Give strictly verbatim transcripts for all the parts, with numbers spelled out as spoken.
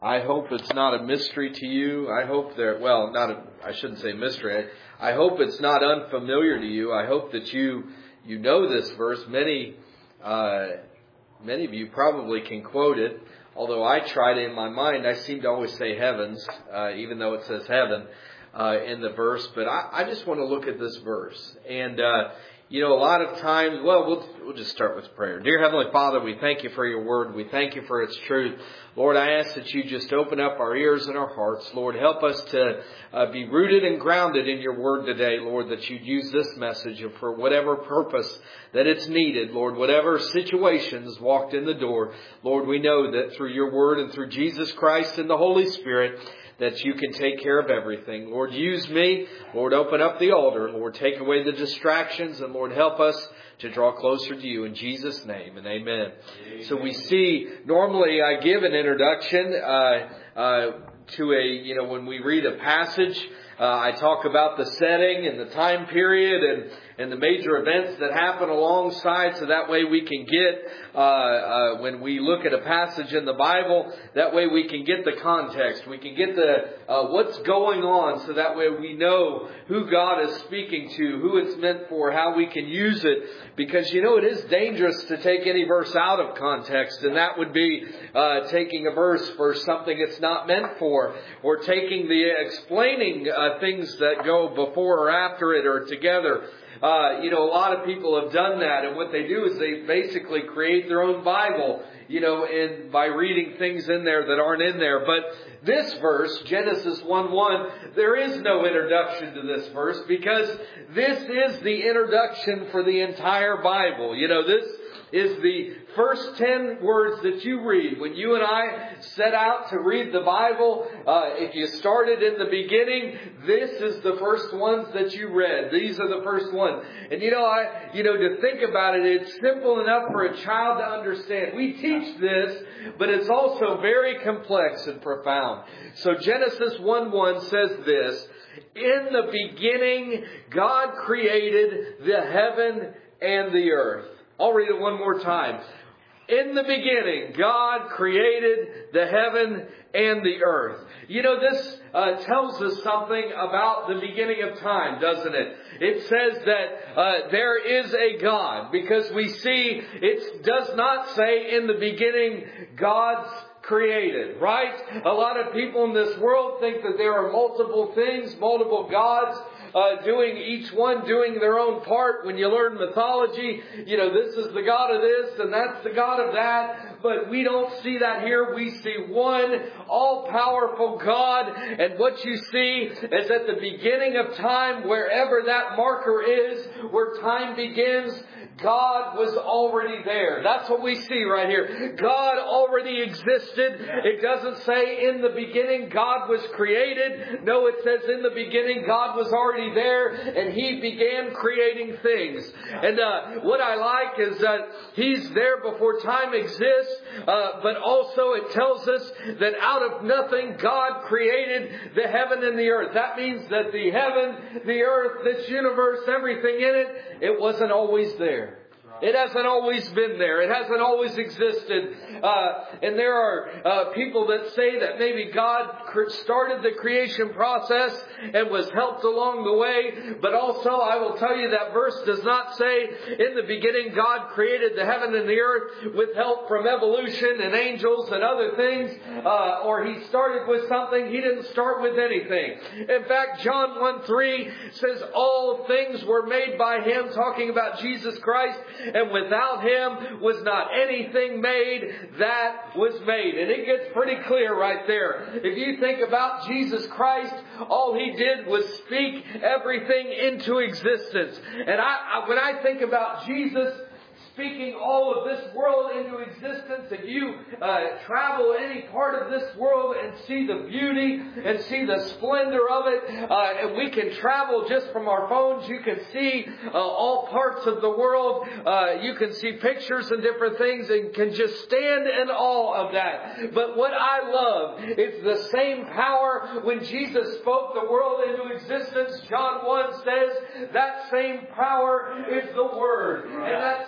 I hope it's not a mystery to you. I hope there, well, not a, I shouldn't say mystery. I, I hope it's not unfamiliar to you. I hope that you, you know this verse. Many, uh, many of you probably can quote it. Although I try to, in my mind, I seem to always say heavens, uh, even though it says heaven, uh, in the verse. But I, I just want to look at this verse. And, uh, You know, a lot of times, well, well, we'll just start with prayer. Dear Heavenly Father, we thank you for your word. We thank you for its truth. Lord, I ask that you just open up our ears and our hearts. Lord, help us to uh, be rooted and grounded in your word today, Lord, that you'd use this message for whatever purpose that it's needed. Lord, whatever situations walked in the door, Lord, we know that through your word and through Jesus Christ and the Holy Spirit, that you can take care of everything. Lord, use me. Lord, open up the altar. Lord, take away the distractions. And Lord, help us to draw closer to you in Jesus' name. And amen. Amen. So we see, normally I give an introduction uh, uh, to a, you know, when we read a passage, uh, I talk about the setting and the time period and and the major events that happen alongside, so that way we can get, uh, uh, when we look at a passage in the Bible, that way we can get the context. We can get the uh, what's going on, so that way we know who God is speaking to, who it's meant for, how we can use it. Because, you know, it is dangerous to take any verse out of context, and that would be uh, taking a verse for something it's not meant for, or taking the explaining uh, things that go before or after it or together. Uh, you know, a lot of people have done that, and what they do is they basically create their own Bible, you know, and by reading things in there that aren't in there. But this verse, Genesis one one, there is no introduction to this verse, because this is the introduction for the entire Bible. You know, this is the first ten words that you read. When you and I set out to read the Bible, uh, if you started in the beginning, this is the first ones that you read. These are the first ones. And you know, I, you know, to think about it, it's simple enough for a child to understand. We teach this, but it's also very complex and profound. So Genesis one one says this: in the beginning, God created the heaven and the earth. I'll read it one more time. In the beginning, God created the heaven and the earth. You know, this uh, tells us something about the beginning of time, doesn't it? It says that uh, there is a God, because we see it does not say in the beginning God's created, right? A lot of people in this world think that there are multiple things, multiple gods, Uh, doing each one doing their own part. When you learn mythology, you know, this is the God of this and that's the God of that. But we don't see that here. We see one all-powerful God. And what you see is at the beginning of time, wherever that marker is, where time begins, God was already there. That's what we see right here. God already existed. It doesn't say in the beginning God was created. No, it says in the beginning God was already there and He began creating things. And uh, what I like is that He's there before time exists. Uh, but also it tells us that out of nothing God created the heaven and the earth. That means that the heaven, the earth, this universe, everything in it, it wasn't always there. It hasn't always been there. It hasn't always existed. Uh, and there are uh, people that say that maybe God started the creation process and was helped along the way. But also, I will tell you that verse does not say in the beginning God created the heaven and the earth with help from evolution and angels and other things. Uh, or He started with something. He didn't start with anything. In fact, John one three says all things were made by Him, talking about Jesus Christ. And without Him was not anything made that was made. And it gets pretty clear right there. If you think about Jesus Christ, all He did was speak everything into existence. And I, I when I think about Jesus speaking all of this world into existence, if you uh, travel any part of this world and see the beauty and see the splendor of it, uh, and we can travel just from our phones, you can see uh, all parts of the world, uh, you can see pictures and different things and can just stand in awe of that. But what I love is the same power when Jesus spoke the world into existence. John one says that same power is the Word. And that same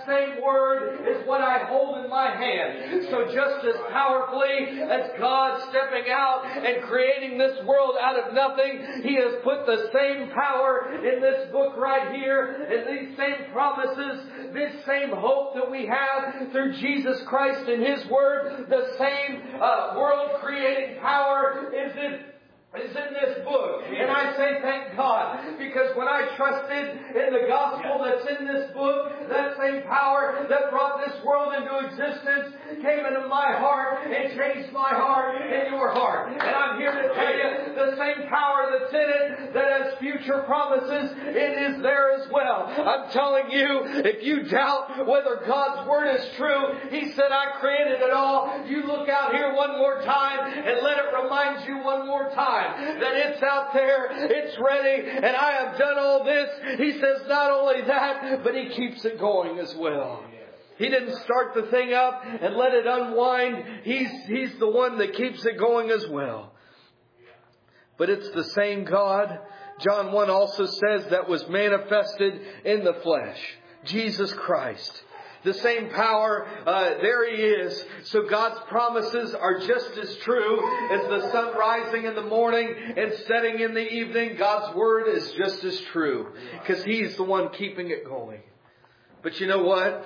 Word is what I hold in my hand. So just as powerfully as God stepping out and creating this world out of nothing, He has put the same power in this book right here, and these same promises, this same hope that we have through Jesus Christ and His Word. The same uh, world-creating power is in is in this book. And I say thank God, because when I trusted in the gospel that's in this book, that same power that brought this world into existence came into my heart and changed my heart and your heart. And I'm here to tell you, the same power that's in it that has future promises, it is there as well. I'm telling you, if you doubt whether God's Word is true, He said, I created it all. You look out here one more time and let it remind you one more time that it's out there, it's ready, and I have done all this. He says not only that, but He keeps it going as well. He didn't start the thing up and let it unwind. He's, he's the one that keeps it going as well. But it's the same God, John one also says, that was manifested in the flesh. Jesus Christ. The same power, uh, there He is. So God's promises are just as true as the sun rising in the morning and setting in the evening. God's Word is just as true, because He's the one keeping it going. But you know what?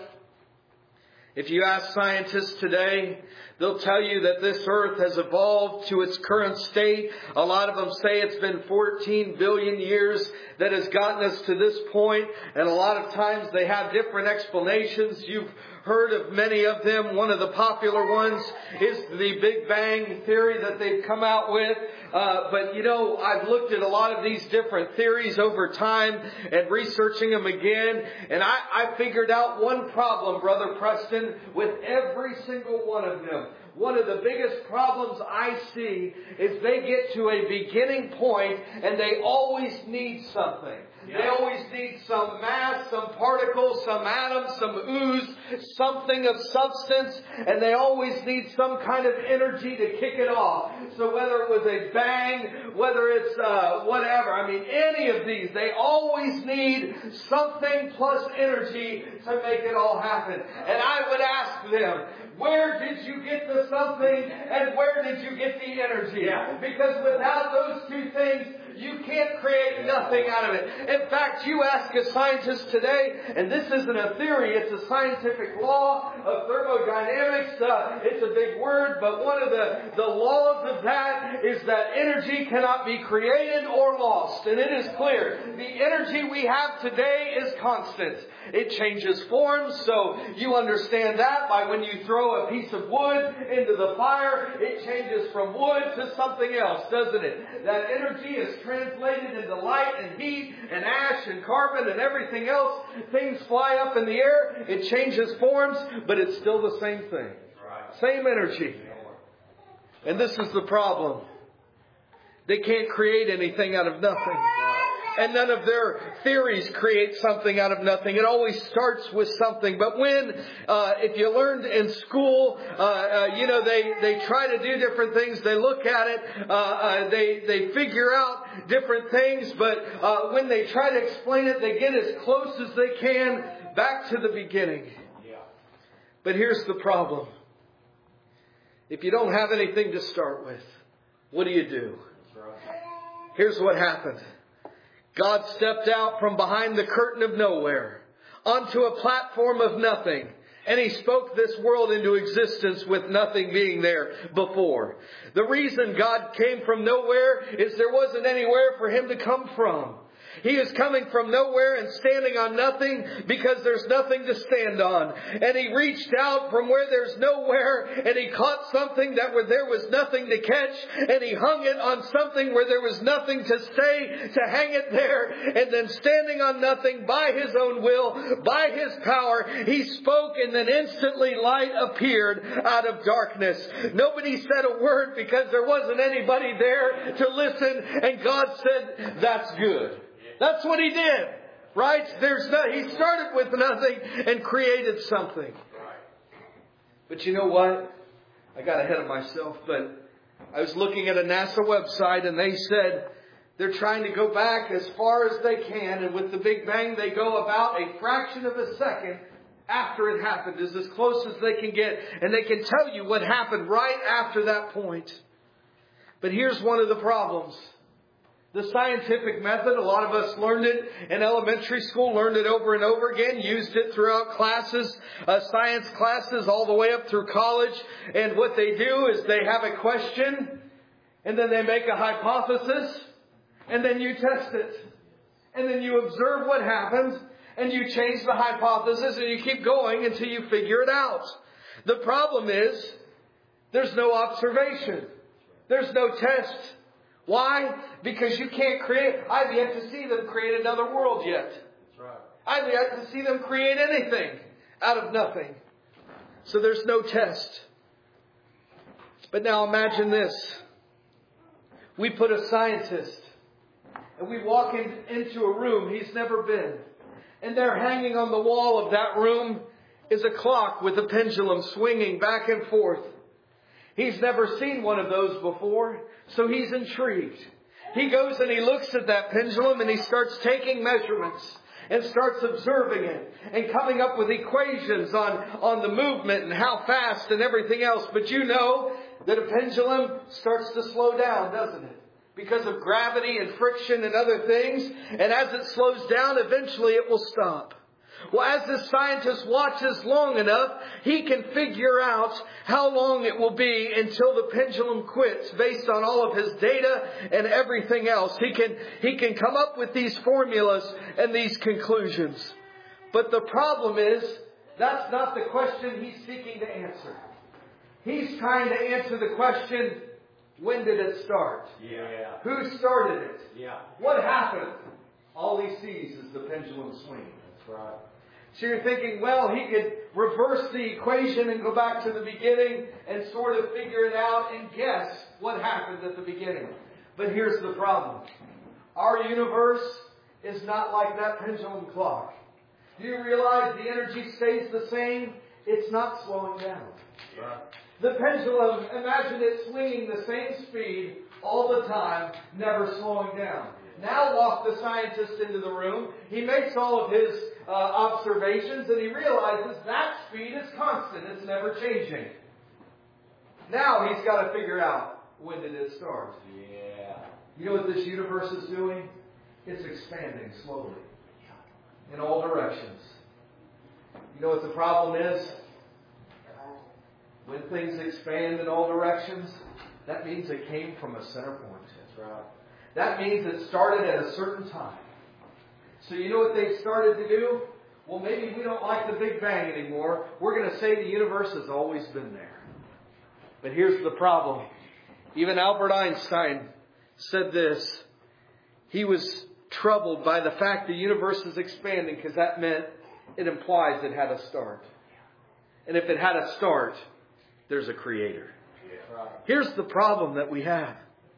If you ask scientists today, they'll tell you that this earth has evolved to its current state. A lot of them say it's been fourteen billion years that has gotten us to this point. And a lot of times they have different explanations. You've heard of many of them. One of the popular ones is the Big Bang theory that they've come out with. Uh, but you know, I've looked at a lot of these different theories over time and researching them again. And I, I figured out one problem, Brother Preston, with every single one of them. One of the biggest problems I see is they get to a beginning point and they always need something. Yeah. They always need some mass, some particles, some atoms, some ooze, something of substance, and they always need some kind of energy to kick it off. So whether it was a bang, whether it's uh, whatever, I mean any of these, they always need something plus energy to make it all happen. And I would ask them, where did you get the something and where did you get the energy? Yeah. Because without those two things, you can't create nothing out of it. In fact, you ask a scientist today, and this isn't a theory, it's a scientific law of thermodynamics. Uh, it's a big word, but one of the, the laws of that is that energy cannot be created or lost. And it is clear. The energy we have today is constant. It changes forms, so you understand that by when you throw a piece of wood into the fire, it changes from wood to something else, doesn't it? That energy is translated into light and heat and ash and carbon and everything else. Things fly up in the air. It changes forms, but it's still the same thing. Same energy. And this is the problem. They can't create anything out of nothing. And none of their theories create something out of nothing. It always starts with something. But when, uh, if you learned in school, uh, uh, you know, they, they try to do different things. They look at it. Uh, uh, they, they figure out different things. But uh, when they try to explain it, they get as close as they can back to the beginning. But here's the problem. If you don't have anything to start with, what do you do? Here's what happened. God stepped out from behind the curtain of nowhere onto a platform of nothing. And He spoke this world into existence with nothing being there before. The reason God came from nowhere is there wasn't anywhere for Him to come from. He is coming from nowhere and standing on nothing because there's nothing to stand on. And He reached out from where there's nowhere and He caught something that where there was nothing to catch, and He hung it on something where there was nothing to stay, to hang it there. And then standing on nothing by His own will, by His power, He spoke, and then instantly light appeared out of darkness. Nobody said a word because there wasn't anybody there to listen, and God said, that's good. That's what He did, right? There's no, He started with nothing and created something. But you know what? I got ahead of myself, but I was looking at a NASA website and they said they're trying to go back as far as they can, and with the Big Bang they go about a fraction of a second after it happened is as close as they can get. And they can tell you what happened right after that point. But here's one of the problems. The scientific method, a lot of us learned it in elementary school, learned it over and over again, used it throughout classes, uh, science classes, all the way up through college. And what they do is they have a question, and then they make a hypothesis, and then you test it. And then you observe what happens, and you change the hypothesis, and you keep going until you figure it out. The problem is, there's no observation. There's no test. Why? Because you can't create. I've yet to see them create another world yet. That's right. I've yet to see them create anything out of nothing. So there's no test. But now imagine this. We put a scientist and we walk in, into a room he's never been. And there hanging on the wall of that room is a clock with a pendulum swinging back and forth. He's never seen one of those before, so he's intrigued. He goes and he looks at that pendulum and he starts taking measurements and starts observing it and coming up with equations on, on the movement and how fast and everything else. But you know that a pendulum starts to slow down, doesn't it? Because of gravity and friction and other things. And as it slows down, eventually it will stop. Well, as this scientist watches long enough, he can figure out how long it will be until the pendulum quits based on all of his data and everything else. He can, he can come up with these formulas and these conclusions. But the problem is, that's not the question he's seeking to answer. He's trying to answer the question, when did it start? Yeah. Who started it? Yeah. What happened? All he sees is the pendulum swing. That's right. So you're thinking, well, he could reverse the equation and go back to the beginning and sort of figure it out and guess what happened at the beginning. But here's the problem. Our universe is not like that pendulum clock. Do you realize the energy stays the same? It's not slowing down. Right. The pendulum, imagine it swinging the same speed all the time, never slowing down. Now walk the scientist into the room. He makes all of his uh, observations and he realizes that speed is constant. It's never changing. Now he's got to figure out, when did it start? Yeah. You know what this universe is doing? It's expanding slowly in all directions. You know what the problem is? When things expand in all directions, that means it came from a center point. That's right. That means it started at a certain time. So you know what they started to do? Well, maybe we don't like the Big Bang anymore. We're going to say the universe has always been there. But here's the problem. Even Albert Einstein said this. He was troubled by the fact the universe is expanding because that meant it implies it had a start. And if it had a start, there's a creator. Here's the problem that we have.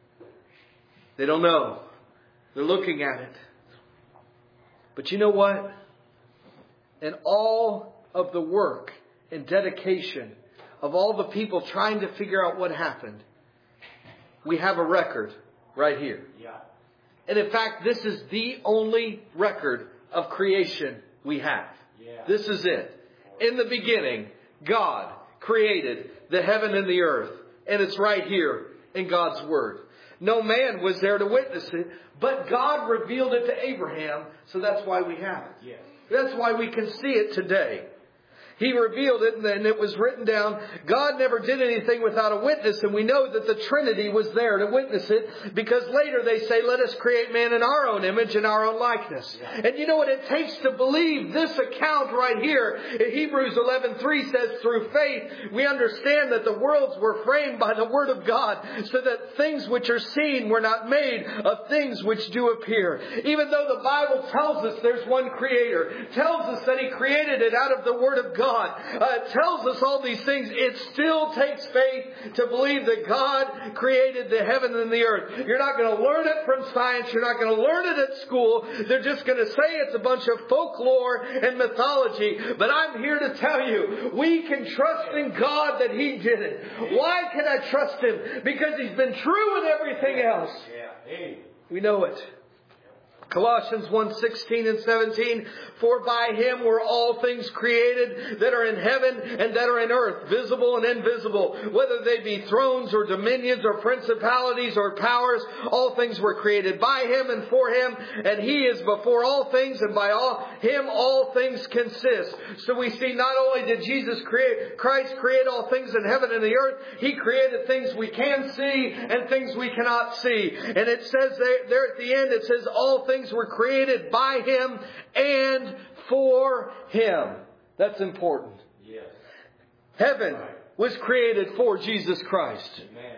They don't know. They're looking at it. But you know what? In all of the work and dedication of all the people trying to figure out what happened, we have a record right here. Yeah. And in fact, this is the only record of creation we have. Yeah. This is it. In the beginning, God created the heaven and the earth. And it's right here in God's Word. No man was there to witness it, but God revealed it to Abraham, so that's why we have it. Yes. That's why we can see it today. He revealed it, and then it was written down. God never did anything without a witness, and we know that the Trinity was there to witness it, because later they say, let us create man in our own image and our own likeness. Yeah. And you know what it takes to believe this account right here? Hebrews eleven three says, through faith, we understand that the worlds were framed by the Word of God, so that things which are seen were not made of things which do appear. Even though the Bible tells us there's one Creator, tells us that He created it out of the Word of God, God uh, tells us all these things, it still takes faith to believe that God created the heaven and the earth. You're not going to learn it from science. You're not going to learn it at school. They're just going to say it's a bunch of folklore and mythology. But I'm here to tell you, we can trust in God that He did it. Why can I trust Him? Because He's been true in everything else. We know it. Colossians one sixteen and seventeen, for by Him were all things created that are in heaven and that are in earth, visible and invisible, whether they be thrones or dominions or principalities or powers. All things were created by Him and for Him, and He is before all things, and by all Him all things consist. So we see not only did Jesus create, Christ create all things in heaven and the earth, He created things we can see and things we cannot see. And it says there, there at the end, it says all things were created by Him and for Him. That's important. Yes. Heaven was created for Jesus Christ. Amen.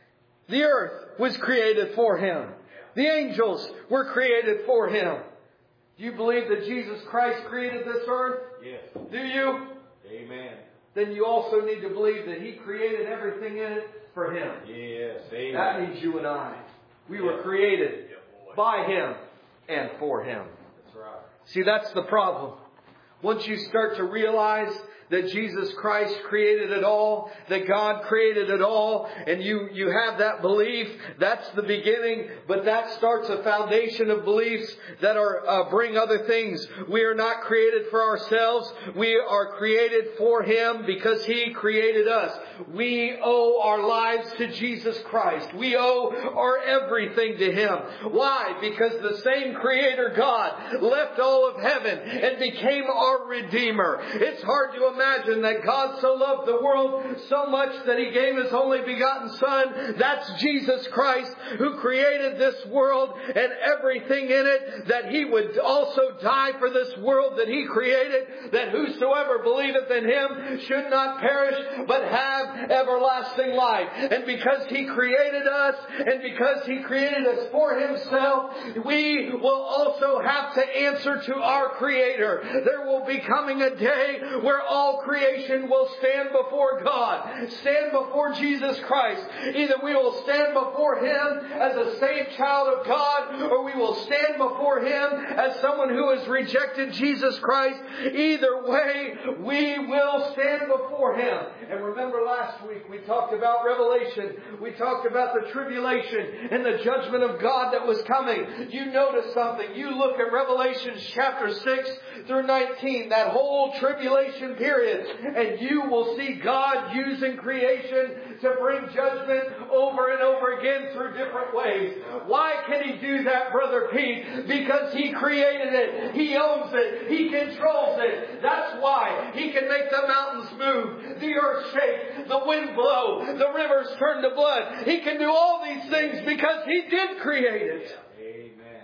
The earth was created for Him. The angels were created for Him. Do you believe that Jesus Christ created this earth? Yes. Do you? Amen. Then you also need to believe that He created everything in it for Him. Yes. Amen. That means you and I. We were created by Him and for Him. That's right. See, that's the problem. Once you start to realize that Jesus Christ created it all, that God created it all, and you, you have that belief, that's the beginning, but that starts a foundation of beliefs that are uh, bring other things. We are not created for ourselves. We are created for Him because He created us. We owe our lives to Jesus Christ. We owe our everything to Him. Why? Because the same Creator God left all of heaven and became our Redeemer. It's hard to imagine that God so loved the world so much that He gave His only begotten Son. That's Jesus Christ, who created this world and everything in it, that He would also die for this world that He created, that whosoever believeth in Him should not perish but have everlasting life. And because He created us, and because He created us for Himself, we will also have to answer to our Creator. There will be coming a day where all creation will stand before God, stand before Jesus Christ. Either we will stand before Him as a saved child of God, or we will stand before Him as someone who has rejected Jesus Christ. Either way, we will stand before Him. And remember last week we talked about Revelation. We talked about the tribulation and the judgment of God that was coming. You notice something. You look at Revelation chapter six through nineteen, that whole tribulation period, and you will see God using creation to bring judgment over and over again through different ways. Why can He do that, Brother Pete? Because He created it. He owns it. He controls it. That's why He can make the mountains move, the earth shake, the wind blow, the rivers turn to blood. He can do all these things because He did create it. Amen.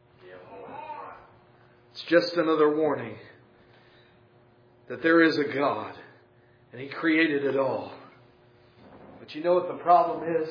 It's just another warning that there is a God and He created it all. But you know what the problem is?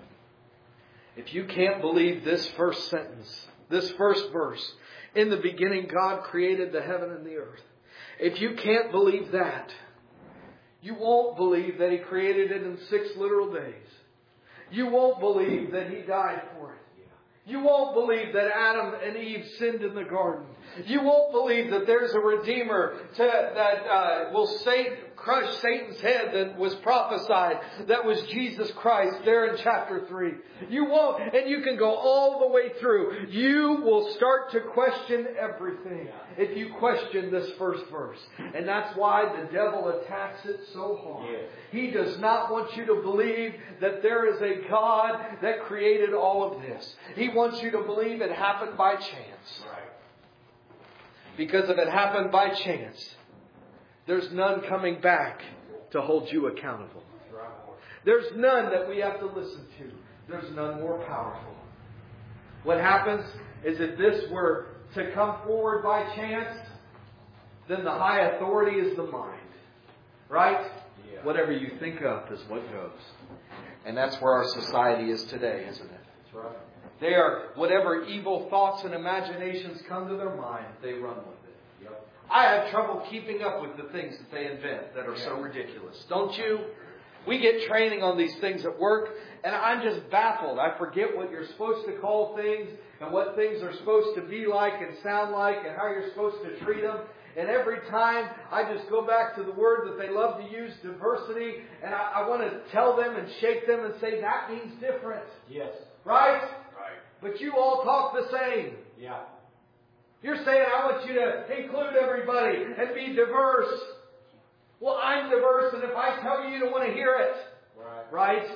If you can't believe this first sentence, this first verse, in the beginning God created the heaven and the earth. If you can't believe that, you won't believe that He created it in six literal days. You won't believe that He died for it. You won't believe that Adam and Eve sinned in the garden. You won't believe that there's a Redeemer to, that uh, will save, crush Satan's head that was prophesied. That was Jesus Christ there in chapter three. You won't, and you can go all the way through. You will start to question everything if you question this first verse. And that's why the devil attacks it so hard. He does not want you to believe that there is a God that created all of this. He wants you to believe it happened by chance. Right. Because if it happened by chance, there's none coming back to hold you accountable. There's none that we have to listen to. There's none more powerful. What happens is if this were to come forward by chance, then the high authority is the mind. Right? Yeah. Whatever you think of is what goes. And that's where our society is today, isn't it? That's right. They are, whatever evil thoughts and imaginations come to their mind, they run with it. Yep. I have trouble keeping up with the things that they invent that are yeah. so ridiculous. Don't you? We get training on these things at work, and I'm just baffled. I forget what you're supposed to call things and what things are supposed to be like and sound like and how you're supposed to treat them. And every time I just go back to the word that they love to use, diversity, and I, I want to tell them and shake them and say, that means different. Yes. Right? Right. But you all talk the same. Yeah. You're saying, I want you to include everybody and be diverse. Well, I'm diverse, and if I tell you, you don't want to hear it. Right? Right?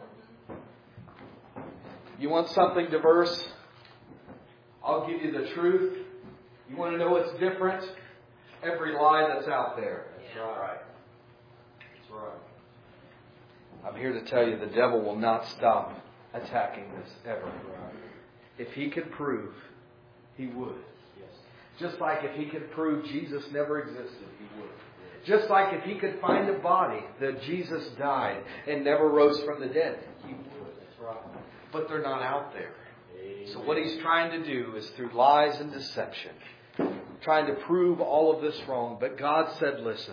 You want something diverse? I'll give you the truth. You want to know what's different? Every lie that's out there. That's right. That's right. I'm here to tell you the devil will not stop attacking this ever. Right. If he could prove, he would. Yes. Just like if he could prove Jesus never existed, he would. Just like if he could find a body that Jesus died and never rose from the dead, he would. That's right. But they're not out there. Amen. So what he's trying to do is through lies and deception, trying to prove all of this wrong. But God said, listen.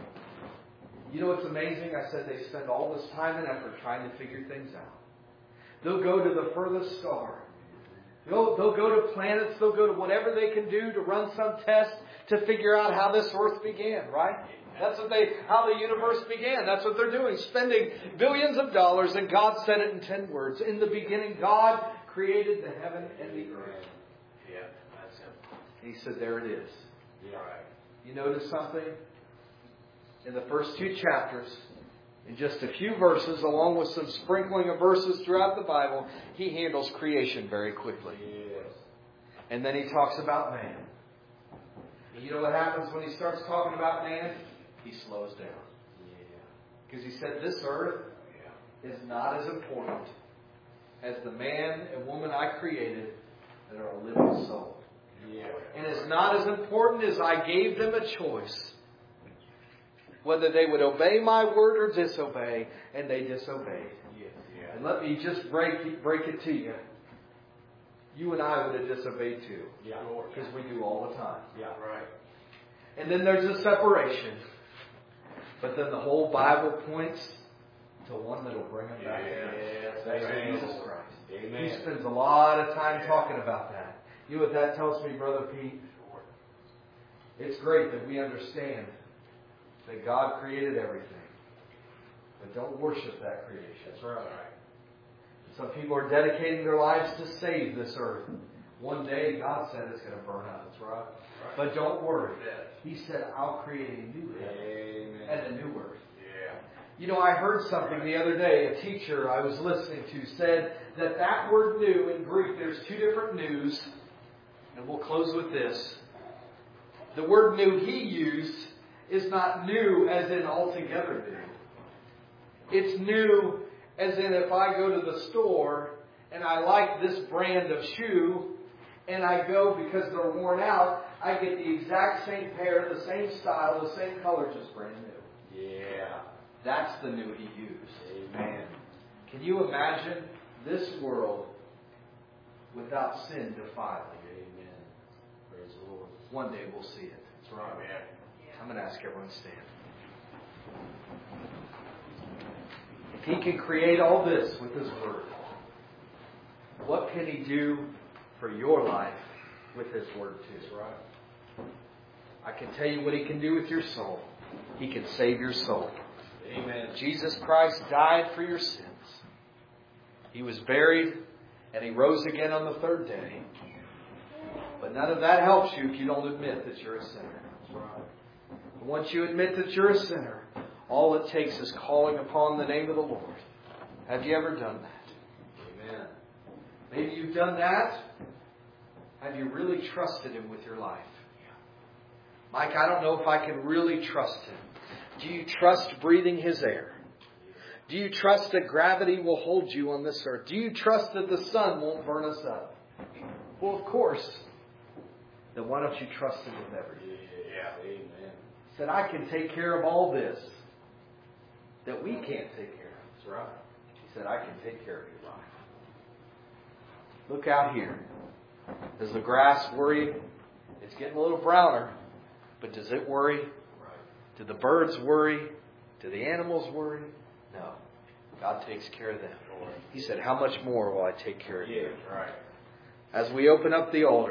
You know what's amazing? I said they spend all this time and effort trying to figure things out. They'll go to the furthest star. They'll, they'll go to planets. They'll go to whatever they can do to run some test to figure out how this earth began, right? That's what they, how the universe began. That's what they're doing. Spending billions of dollars, and God said it in ten words. In the beginning, God created the heaven and the earth. Yeah, that's it. And He said, there it is. Yeah. You notice something? In the first two chapters, in just a few verses, along with some sprinkling of verses throughout the Bible, He handles creation very quickly. Yes. And then He talks about man. And you know what happens when He starts talking about man? He slows down. Yeah. Because He said this earth Yeah. is not as important as the man and woman I created that are a living soul. Yeah. And it's not as important as I gave them a choice. Whether they would obey my word or disobey, and they disobeyed. Yes. Yeah. And let me just break, break it to you. You and I would have disobeyed too. Yeah. Because we do all the time. Yeah. Right. And then there's a separation. But then the whole Bible points to one that will bring them back together. Yes. That's Amen. Jesus Christ. Amen. He spends a lot of time talking about that. You know what that tells me, Brother Pete? It's great that we understand that God created everything. But don't worship that creation. That's right. Some people are dedicating their lives to save this earth. One day, God said it's going to burn up. That's right. But don't worry. He said, I'll create a new heaven Amen. and a new earth. Yeah. You know, I heard something the other day. A teacher I was listening to said that that word new in Greek, there's two different news. And we'll close with this. The word new he used is not new as in altogether new. It's new as in if I go to the store and I like this brand of shoe and I go because they're worn out, I get the exact same pair, the same style, the same color, just brand new. Yeah. That's the new he used. Amen. Can you imagine this world without sin defiling? Amen. Praise the Lord. One day we'll see it. That's right. Amen. I'm going to ask everyone to stand. If He can create all this with His Word, what can He do for your life with His Word too? That's right. I can tell you what He can do with your soul. He can save your soul. Amen. Jesus Christ died for your sins. He was buried and He rose again on the third day. But none of that helps you if you don't admit that you're a sinner. That's right. Once you admit that you're a sinner, all it takes is calling upon the name of the Lord. Have you ever done that? Amen. Maybe you've done that. Have you really trusted Him with your life? Mike, I don't know if I can really trust Him. Do you trust breathing His air? Do you trust that gravity will hold you on this earth? Do you trust that the sun won't burn us up? Well, of course. Then why don't you trust Him with everything? Yeah. Amen. He said, I can take care of all this that we can't take care of. That's right. He said, I can take care of your life. Look out here. Does the grass worry? It's getting a little browner. But does it worry? Right. Do the birds worry? Do the animals worry? No. God takes care of them. He said, how much more will I take care of you? Yeah. Right. As we open up the altar,